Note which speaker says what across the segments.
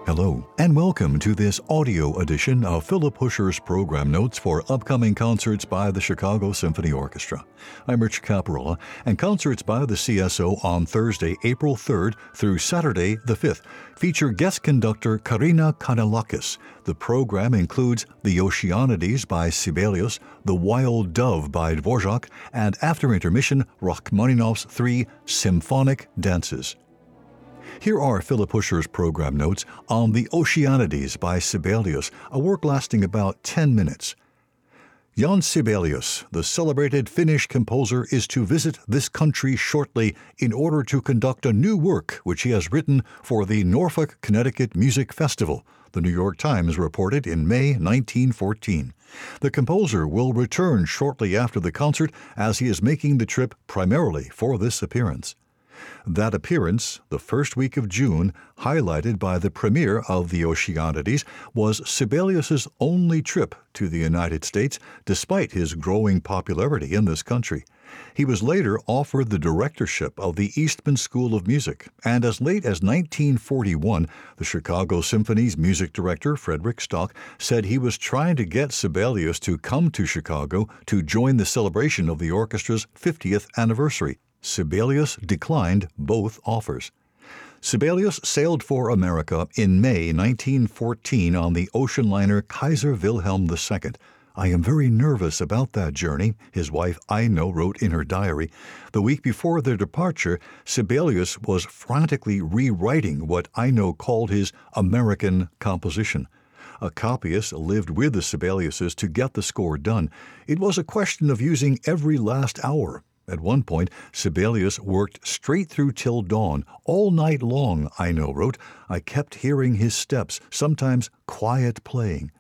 Speaker 1: Hello, and welcome to this audio edition of Philip Huscher's program notes for upcoming concerts by the Chicago Symphony Orchestra. I'm Rich Caparola, and concerts by the CSO on Thursday, April 3rd through Saturday, the 5th, feature guest conductor Karina Kanellakis. The program includes The Oceanides by Sibelius, The Wild Dove by Dvorak, and after intermission, Rachmaninoff's 3 symphonic dances. Here are Philip Huscher's program notes on The Oceanides by Sibelius, a work lasting about 10 minutes. Jan Sibelius, the celebrated Finnish composer, is to visit this country shortly in order to conduct a new work which he has written for the Norfolk, Connecticut Music Festival, the New York Times reported in May 1914. The composer will return shortly after the concert as he is making the trip primarily for this appearance. That appearance, the first week of June, highlighted by the premiere of The Oceanides, was Sibelius's only trip to the United States, despite his growing popularity in this country. He was later offered the directorship of the Eastman School of Music, and as late as 1941, the Chicago Symphony's music director, Frederick Stock, said he was trying to get Sibelius to come to Chicago to join the celebration of the orchestra's 50th anniversary. Sibelius declined both offers. Sibelius sailed for America in May 1914 on the ocean liner Kaiser Wilhelm II. "I am very nervous about that journey," his wife Aino wrote in her diary. The week before their departure, Sibelius was frantically rewriting what Aino called his American composition. A copyist lived with the Sibeliuses to get the score done. It was a question of using every last hour. At one point, Sibelius worked straight through till dawn, all night long, Aino wrote. "I kept hearing his steps, sometimes quiet playing."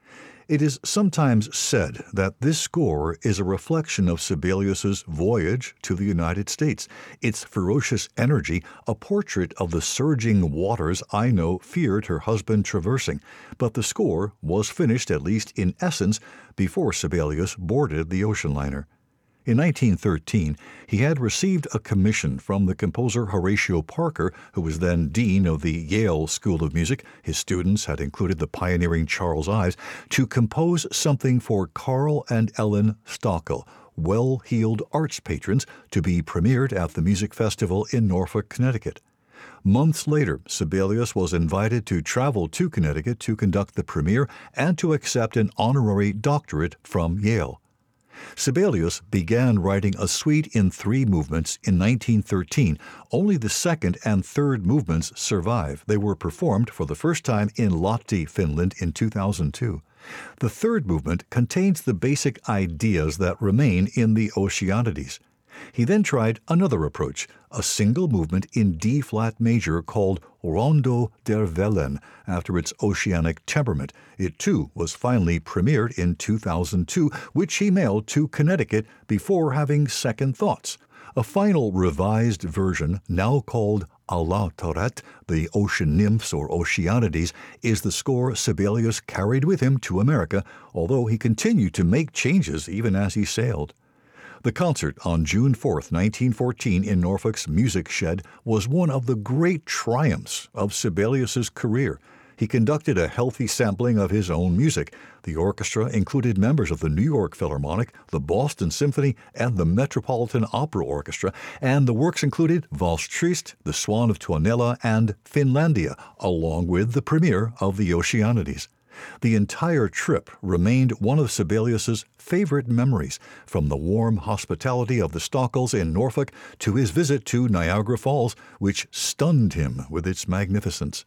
Speaker 1: It is sometimes said that this score is a reflection of Sibelius's voyage to the United States, its ferocious energy, a portrait of the surging waters Aino feared her husband traversing. But the score was finished, at least in essence, before Sibelius boarded the ocean liner. In 1913, he had received a commission from the composer Horatio Parker, who was then dean of the Yale School of Music. His students had included the pioneering Charles Ives, to compose something for Carl and Ellen Stockel, well-heeled arts patrons, to be premiered at the music festival in Norfolk, Connecticut. Months later, Sibelius was invited to travel to Connecticut to conduct the premiere and to accept an honorary doctorate from Yale. Sibelius began writing a suite in 3 movements in 1913. Only the second and third movements survive. They were performed for the first time in Lahti, Finland in 2002. The third movement contains the basic ideas that remain in the Oceanides. He then tried another approach, a single movement in D-flat major called Rondo der Wellen, after its oceanic temperament. It, too, was finally premiered in 2002, which he mailed to Connecticut before having second thoughts. A final revised version, now called Alautoret, the Ocean Nymphs or Oceanides, is the score Sibelius carried with him to America, although he continued to make changes even as he sailed. The concert on June 4, 1914, in Norfolk's Music Shed was one of the great triumphs of Sibelius's career. He conducted a healthy sampling of his own music. The orchestra included members of the New York Philharmonic, the Boston Symphony, and the Metropolitan Opera Orchestra, and the works included Valse Triste, The Swan of Tuonela, and Finlandia, along with the premiere of The Oceanides. The entire trip remained one of Sibelius's favorite memories, from the warm hospitality of the Stockels in Norfolk to his visit to Niagara Falls, which stunned him with its magnificence.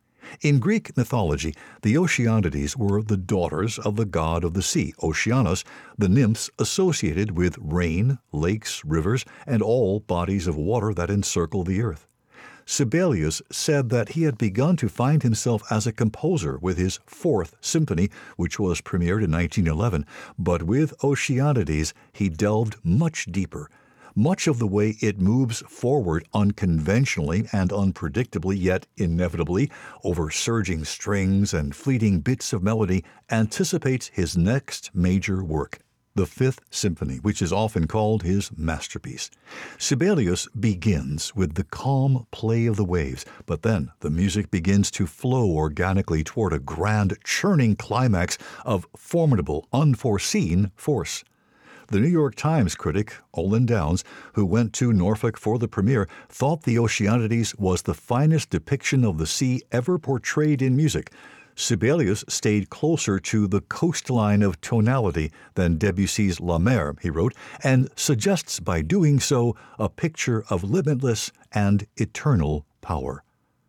Speaker 1: In Greek mythology, the Oceanides were the daughters of the god of the sea, Oceanus, the nymphs associated with rain, lakes, rivers, and all bodies of water that encircle the earth. Sibelius said that he had begun to find himself as a composer with his 4th Symphony, which was premiered in 1911, but with Oceanides he delved much deeper. Much of the way it moves forward unconventionally and unpredictably, yet inevitably, over surging strings and fleeting bits of melody, anticipates his next major work. the Fifth Symphony, which is often called his masterpiece. Sibelius begins with the calm play of the waves, but then the music begins to flow organically toward a grand, churning climax of formidable, unforeseen force. The New York Times critic, Olin Downs, who went to Norfolk for the premiere, thought the Oceanides was the finest depiction of the sea ever portrayed in music. Sibelius stayed closer to the coastline of tonality than Debussy's La Mer, he wrote, and suggests by doing so a picture of limitless and eternal power.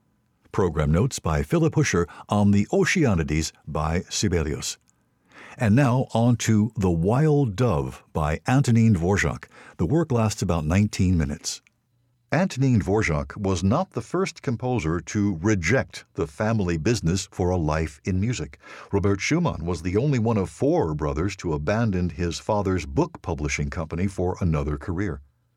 Speaker 1: Program notes by Philip Huscher on the Oceanides by Sibelius. And now on to The Wild Dove by Antonín Dvořák. The work lasts about 19 minutes. Antonín Dvořák was not the first composer to reject the family business for a life in music. Robert Schumann was the only one of 4 brothers to abandon his father's book publishing company for another career.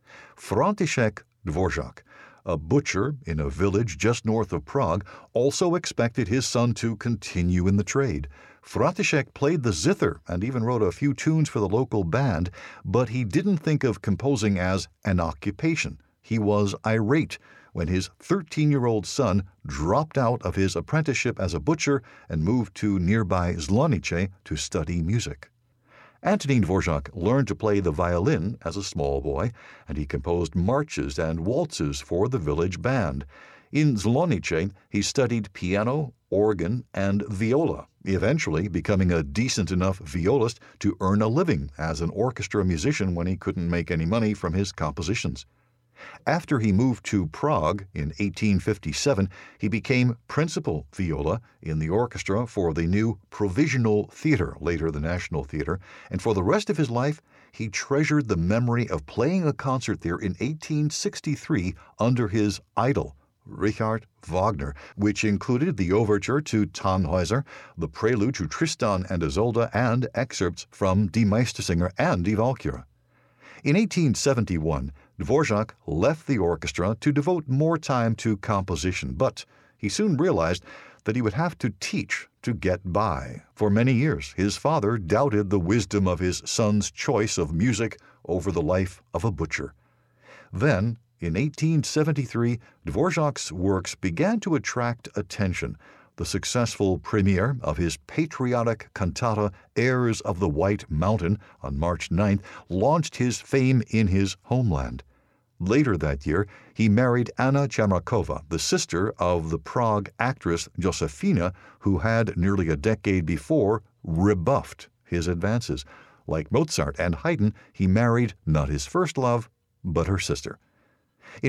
Speaker 1: František Dvořák, a butcher in a village just north of Prague, also expected his son to continue in the trade. František played the zither and even wrote a few tunes for the local band, but he didn't think of composing as an occupation. He was irate when his 13-year-old son dropped out of his apprenticeship as a butcher and moved to nearby Žlonice to study music. Antonín Dvořák learned to play the violin as a small boy, and he composed marches and waltzes for the village band. In Žlonice, he studied piano, organ, and viola, eventually becoming a decent enough violist to earn a living as an orchestra musician when he couldn't make any money from his compositions. After he moved to Prague in 1857, he became principal viola in the orchestra for the new Provisional Theater, later the National Theater, and for the rest of his life, he treasured the memory of playing a concert there in 1863 under his idol, Richard Wagner, which included the overture to Tannhäuser, the prelude to Tristan and Isolde, and excerpts from Die Meistersinger and Die Walküre. In 1871, Dvořák left the orchestra to devote more time to composition, but he soon realized that he would have to teach to get by. For many years, his father doubted the wisdom of his son's choice of music over the life of a butcher. Then, in 1873, Dvořák's works began to attract attention. The successful premiere of his patriotic cantata Airs of the White Mountain on March 9th launched his fame in his homeland. Later that year, he married Anna Jamrakova, the sister of the Prague actress Josefina, who had nearly a decade before rebuffed his advances. Like Mozart and Haydn, he married not his first love, but her sister. In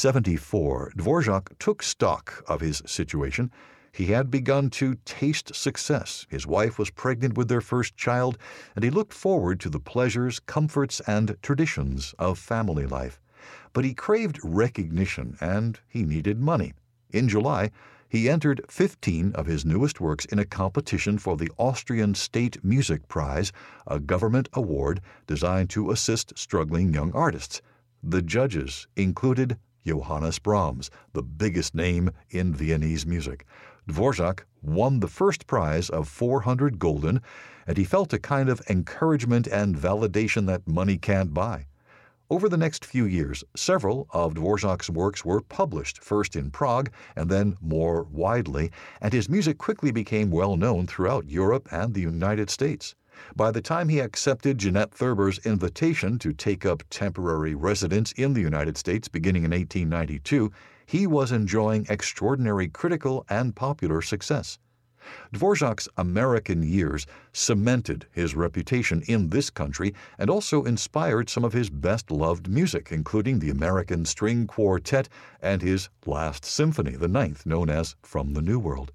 Speaker 1: 1874, Dvořák took stock of his situation. He had begun to taste success. His wife was pregnant with their first child, and he looked forward to the pleasures, comforts, and traditions of family life. But he craved recognition, and he needed money. In July, he entered 15 of his newest works in a competition for the Austrian State Music Prize, a government award designed to assist struggling young artists. The judges included Johannes Brahms, the biggest name in Viennese music. Dvořák won the first prize of 400 gulden, and he felt a kind of encouragement and validation that money can't buy. Over the next few years, several of Dvořák's works were published, first in Prague and then more widely, and his music quickly became well known throughout Europe and the United States. By the time he accepted Jeanette Thurber's invitation to take up temporary residence in the United States beginning in 1892, he was enjoying extraordinary critical and popular success. Dvořák's American years cemented his reputation in this country and also inspired some of his best-loved music, including the American String Quartet and his last symphony, the ninth, known as From the New World.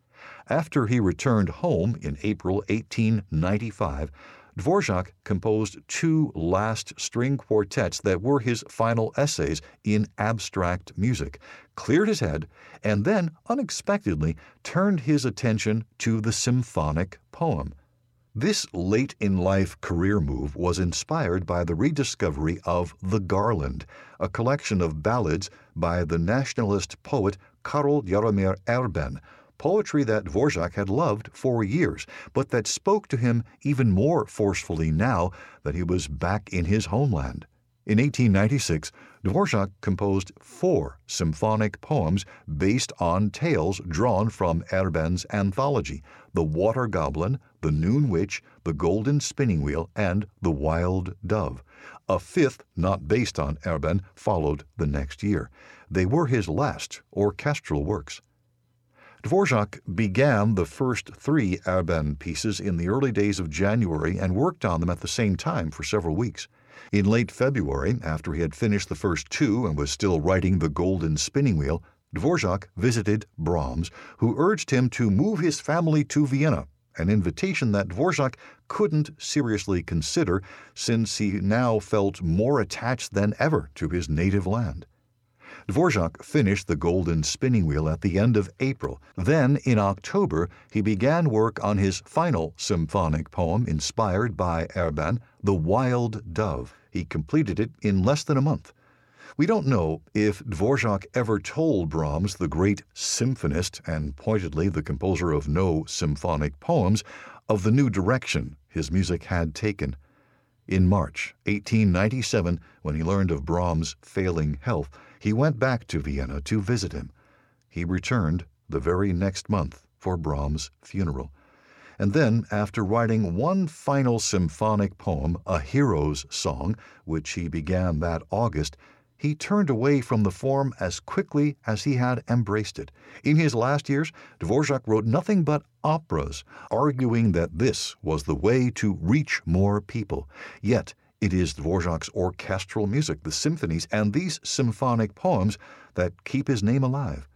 Speaker 1: After he returned home in April 1895, Dvořák composed 2 last string quartets that were his final essays in abstract music, cleared his head, and then, unexpectedly, turned his attention to the symphonic poem. This late-in-life career move was inspired by the rediscovery of The Garland, a collection of ballads by the nationalist poet Karol Jaromír Erben, poetry that Dvorak had loved for years, but that spoke to him even more forcefully now that he was back in his homeland. In 1896, Dvorak composed 4 symphonic poems based on tales drawn from Erben's anthology, The Water Goblin, The Noon Witch, The Golden Spinning Wheel, and The Wild Dove. A 5th, not based on Erben, followed the next year. They were his last orchestral works. Dvorak began the first 3 Erben pieces in the early days of January and worked on them at the same time for several weeks. In late February, after he had finished the first 2 and was still writing The Golden Spinning Wheel, Dvorak visited Brahms, who urged him to move his family to Vienna, an invitation that Dvorak couldn't seriously consider since he now felt more attached than ever to his native land. Dvorak finished The Golden Spinning Wheel at the end of April. Then, in October, he began work on his final symphonic poem inspired by Erben, The Wild Dove. He completed it in less than a month. We don't know if Dvorak ever told Brahms, the great symphonist and pointedly the composer of no symphonic poems, of the new direction his music had taken. In March 1897, when he learned of Brahms' failing health, he went back to Vienna to visit him. He returned the very next month for Brahms' funeral. And then, after writing one final symphonic poem, A Hero's Song, which he began that August, he turned away from the form as quickly as he had embraced it. In his last years, Dvorak wrote nothing but operas, arguing that this was the way to reach more people. Yet, it is Dvorak's orchestral music, the symphonies, and these symphonic poems that keep his name alive.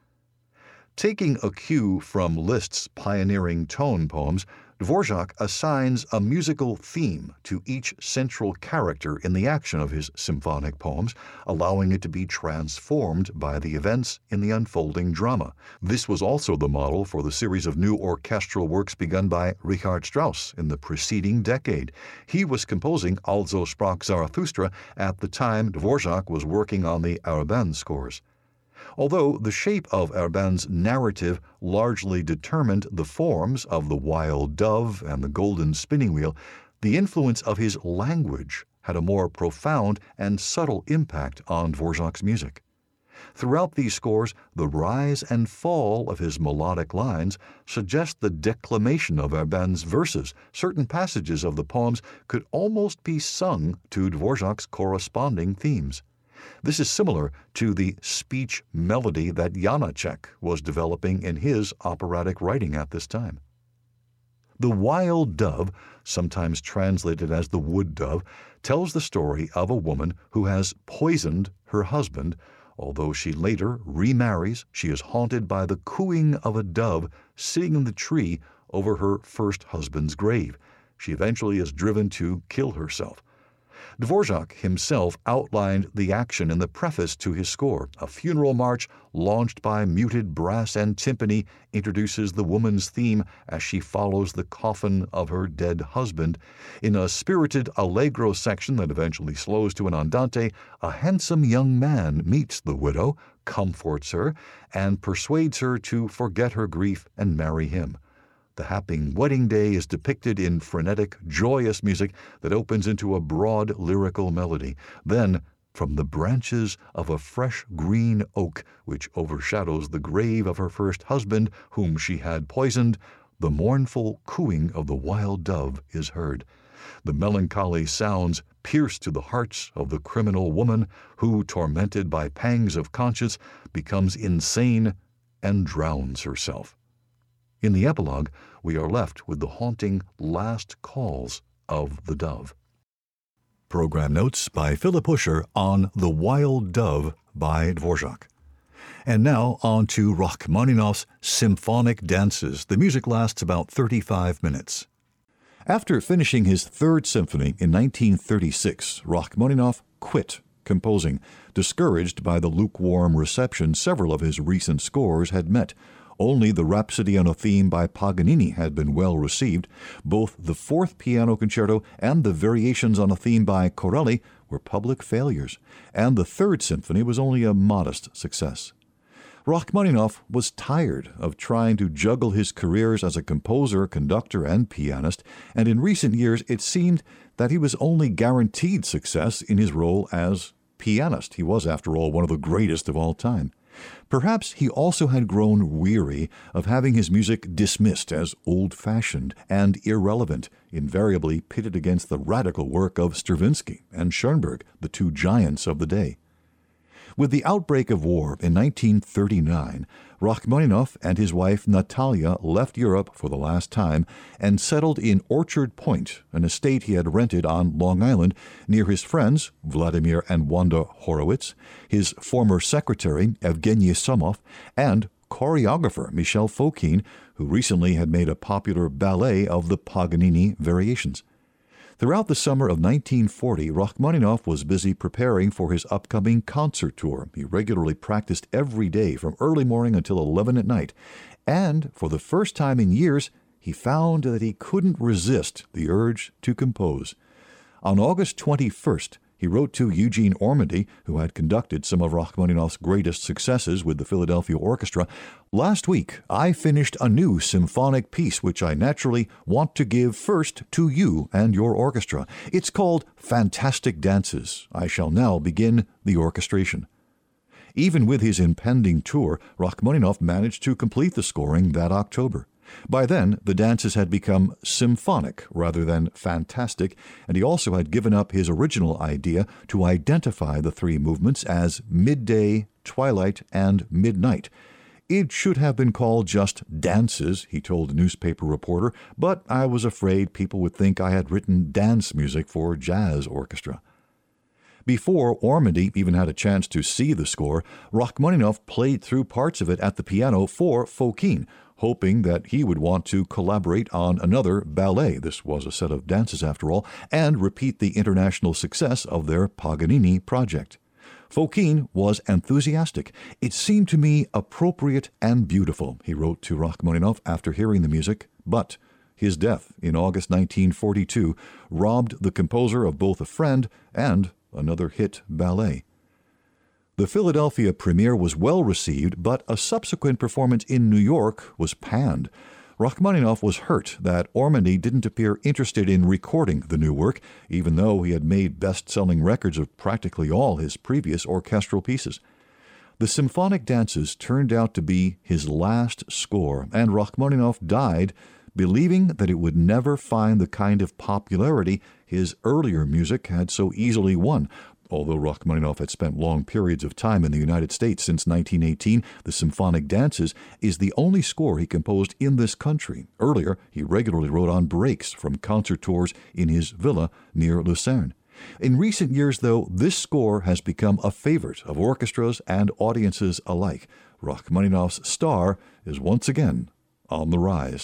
Speaker 1: Taking a cue from Liszt's pioneering tone poems, Dvorak assigns a musical theme to each central character in the action of his symphonic poems, allowing it to be transformed by the events in the unfolding drama. This was also the model for the series of new orchestral works begun by Richard Strauss in the preceding decade. He was composing Also sprach Zarathustra at the time Dvorak was working on the Erben scores. Although the shape of Erben's narrative largely determined the forms of The Wild Dove and The Golden Spinning Wheel, the influence of his language had a more profound and subtle impact on Dvorak's music. Throughout these scores, the rise and fall of his melodic lines suggest the declamation of Erben's verses. Certain passages of the poems could almost be sung to Dvorak's corresponding themes. This is similar to the speech melody that Janacek was developing in his operatic writing at this time. The Wild Dove, sometimes translated as the Wood Dove, tells the story of a woman who has poisoned her husband. Although she later remarries, she is haunted by the cooing of a dove sitting in the tree over her first husband's grave. She eventually is driven to kill herself. Dvorak himself outlined the action in the preface to his score. A funeral march launched by muted brass and timpani introduces the woman's theme as she follows the coffin of her dead husband. In a spirited allegro section that eventually slows to an andante, a handsome young man meets the widow, comforts her, and persuades her to forget her grief and marry him. The happy wedding day is depicted in frenetic, joyous music that opens into a broad lyrical melody. Then, from the branches of a fresh green oak which overshadows the grave of her first husband, whom she had poisoned, the mournful cooing of the wild dove is heard. The melancholy sounds pierce to the hearts of the criminal woman who, tormented by pangs of conscience, becomes insane and drowns herself. In the epilogue, we are left with the haunting last calls of the dove. Program notes by Philip Huscher on The Wild Dove by Dvorak. And now on to Rachmaninoff's Symphonic Dances. The music lasts about 35 minutes. After finishing his Third Symphony in 1936, Rachmaninoff quit composing, discouraged by the lukewarm reception several of his recent scores had met. Only the Rhapsody on a Theme by Paganini had been well received. Both the Fourth Piano Concerto and the Variations on a Theme by Corelli were public failures, and the Third Symphony was only a modest success. Rachmaninoff was tired of trying to juggle his careers as a composer, conductor, and pianist, and in recent years it seemed that he was only guaranteed success in his role as pianist. He was, after all, one of the greatest of all time. Perhaps he also had grown weary of having his music dismissed as old-fashioned and irrelevant, invariably pitted against the radical work of Stravinsky and Schoenberg, the two giants of the day. With the outbreak of war in 1939, Rachmaninoff and his wife Natalia left Europe for the last time and settled in Orchard Point, an estate he had rented on Long Island near his friends Vladimir and Wanda Horowitz, his former secretary Evgeny Somov, and choreographer Michel Fokine, who recently had made a popular ballet of the Paganini variations. Throughout the summer of 1940, Rachmaninoff was busy preparing for his upcoming concert tour. He regularly practiced every day from early morning until 11 at night. And for the first time in years, he found that he couldn't resist the urge to compose. On August 21st, he wrote to Eugene Ormandy, who had conducted some of Rachmaninoff's greatest successes with the Philadelphia Orchestra, "Last week I finished a new symphonic piece which I naturally want to give first to you and your orchestra. It's called Fantastic Dances. I shall now begin the orchestration." Even with his impending tour, Rachmaninoff managed to complete the scoring that October. By then, the dances had become symphonic rather than fantastic, and he also had given up his original idea to identify the three movements as midday, twilight, and midnight. "It should have been called just dances," he told a newspaper reporter, "but I was afraid people would think I had written dance music for jazz orchestra." Before Ormandy even had a chance to see the score, Rachmaninoff played through parts of it at the piano for Fokine, hoping that he would want to collaborate on another ballet — this was a set of dances after all — and repeat the international success of their Paganini project. Fokine was enthusiastic. "It seemed to me appropriate and beautiful," he wrote to Rachmaninoff after hearing the music, but his death in August 1942 robbed the composer of both a friend and another hit ballet. The Philadelphia premiere was well received, but a subsequent performance in New York was panned. Rachmaninoff was hurt that Ormandy didn't appear interested in recording the new work, even though he had made best-selling records of practically all his previous orchestral pieces. The symphonic dances turned out to be his last score, and Rachmaninoff died believing that it would never find the kind of popularity his earlier music had so easily won. Although Rachmaninoff had spent long periods of time in the United States since 1918, the Symphonic Dances is the only score he composed in this country. Earlier, he regularly wrote on breaks from concert tours in his villa near Lucerne. In recent years, though, this score has become a favorite of orchestras and audiences alike. Rachmaninoff's star is once again on the rise.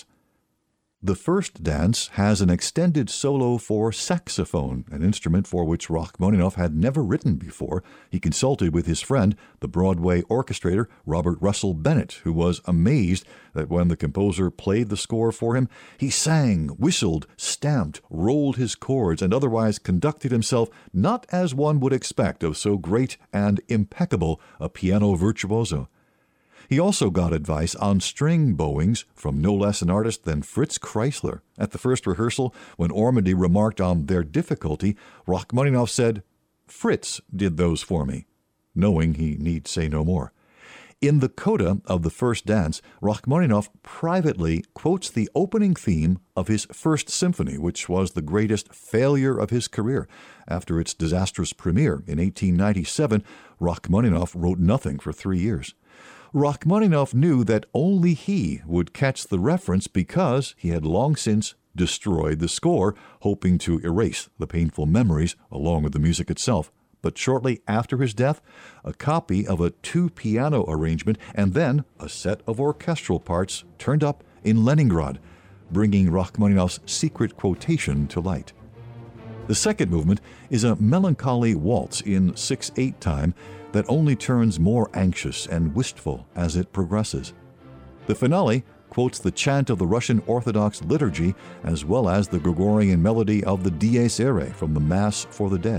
Speaker 1: The first dance has an extended solo for saxophone, an instrument for which Rachmaninoff had never written before. He consulted with his friend, the Broadway orchestrator Robert Russell Bennett, who was amazed that when the composer played the score for him, he sang, whistled, stamped, rolled his chords, and otherwise conducted himself not as one would expect of so great and impeccable a piano virtuoso. He also got advice on string bowings from no less an artist than Fritz Kreisler. At the first rehearsal, when Ormandy remarked on their difficulty, Rachmaninoff said, "Fritz did those for me," knowing he need say no more. In the coda of the first dance, Rachmaninoff privately quotes the opening theme of his First Symphony, which was the greatest failure of his career. After its disastrous premiere in 1897, Rachmaninoff wrote nothing for 3 years. Rachmaninoff knew that only he would catch the reference because he had long since destroyed the score, hoping to erase the painful memories along with the music itself. But shortly after his death, a copy of a 2-piano arrangement and then a set of orchestral parts turned up in Leningrad, bringing Rachmaninoff's secret quotation to light. The second movement is a melancholy waltz in 6/8 time that only turns more anxious and wistful as it progresses. The finale quotes the chant of the Russian Orthodox liturgy as well as the Gregorian melody of the Dies Irae from the Mass for the Dead.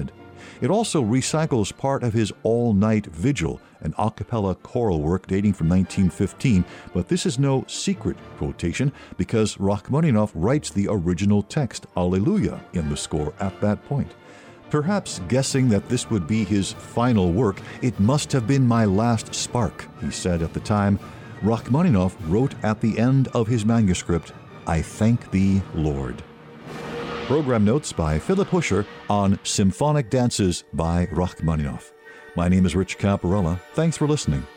Speaker 1: It also recycles part of his All-Night Vigil, an a cappella choral work dating from 1915, but this is no secret quotation because Rachmaninoff writes the original text, Alleluia, in the score at that point. Perhaps guessing that this would be his final work, "It must have been my last spark," he said at the time. Rachmaninoff wrote at the end of his manuscript, "I thank thee, Lord." Program notes by Philip Huscher on Symphonic Dances by Rachmaninoff. My name is Rich Caparella. Thanks for listening.